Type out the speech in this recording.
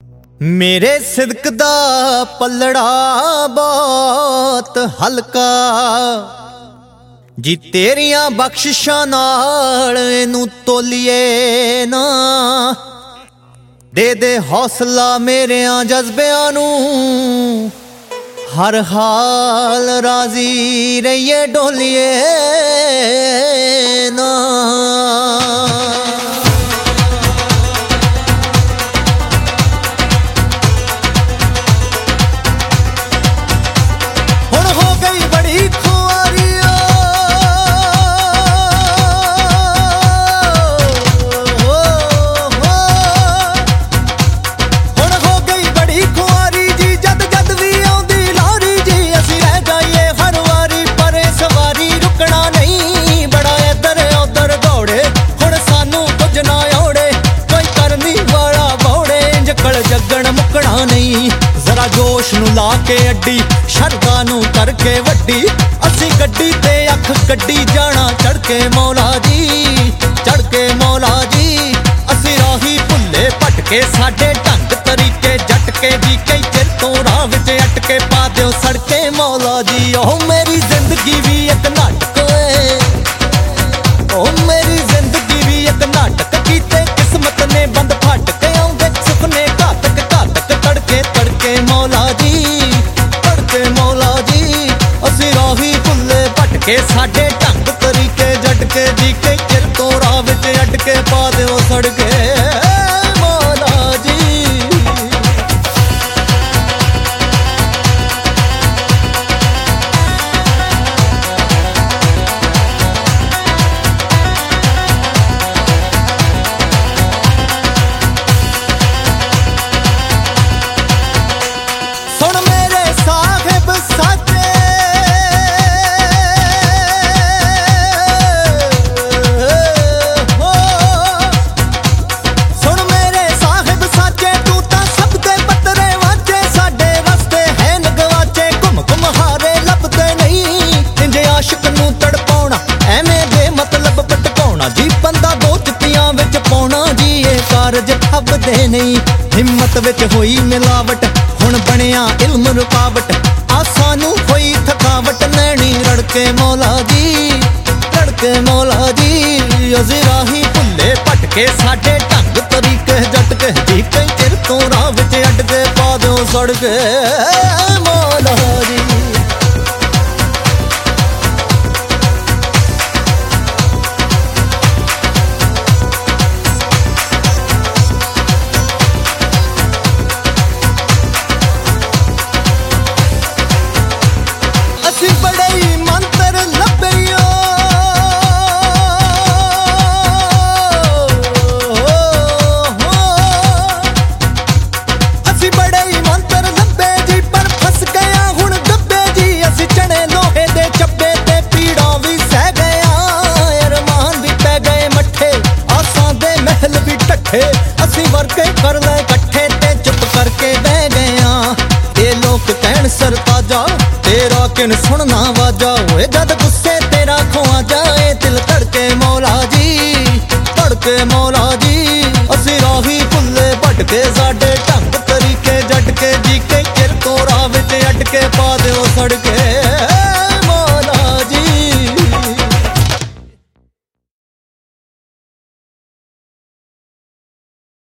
मेरे सिदक दा पलड़ा बहुत हल्का जी तेरियां बख्शिशां नाल इनू तोलिए ना दे हौसला मेरियां जज्बियां नू हर हाल राजी रहिए डोलिए ना। मुकना नहीं जरा जोश नू ला के अड्डी शरदा नू करके वड्डी असी गड्डी ते अख गड्डी जाना चढ़ के मौला जी असी राही भुल्ले भटके साडे ढंग तरीके झटके जी कई चिर तो राह विच अटके पा दिओ सड़के मौला जी। ओ मेरी जिंदगी भी एक नाटक है, ओ मेरी जिंदगी भी एक नाटक कीते किस्मत ने बंद फट के आउंदे सुपने घातक तड़के मौला जी असी राही भुल्ले भटके साडे ढंग तरीके झटके जी कई चिर तो राह विच अटके पा दिओ सड़के मौला जी। जी बंदा दो चिट्टियां विच पाउणा जी ये कारज फबदे नहीं हिम्मत विच होई मिलावट हुण बनिया इल्म रुकावट आसां नू होई थकावट नैणी रड़के मौला जी असी राही भुल्ले भटके साडे ढंग तरीके झटके जी कई चिर तो राह विच अटके पा दिओ सड़के मौला जी। असी वर्के कर ले कट्ठे ते चुप करके बह गए ये लोग कहन सरताजा तेरा किन सुनना वाजा होए जद गुस्से तेरा खोआ जाए दिल धड़के मौला जी असी राही भुल्ले भटके साडे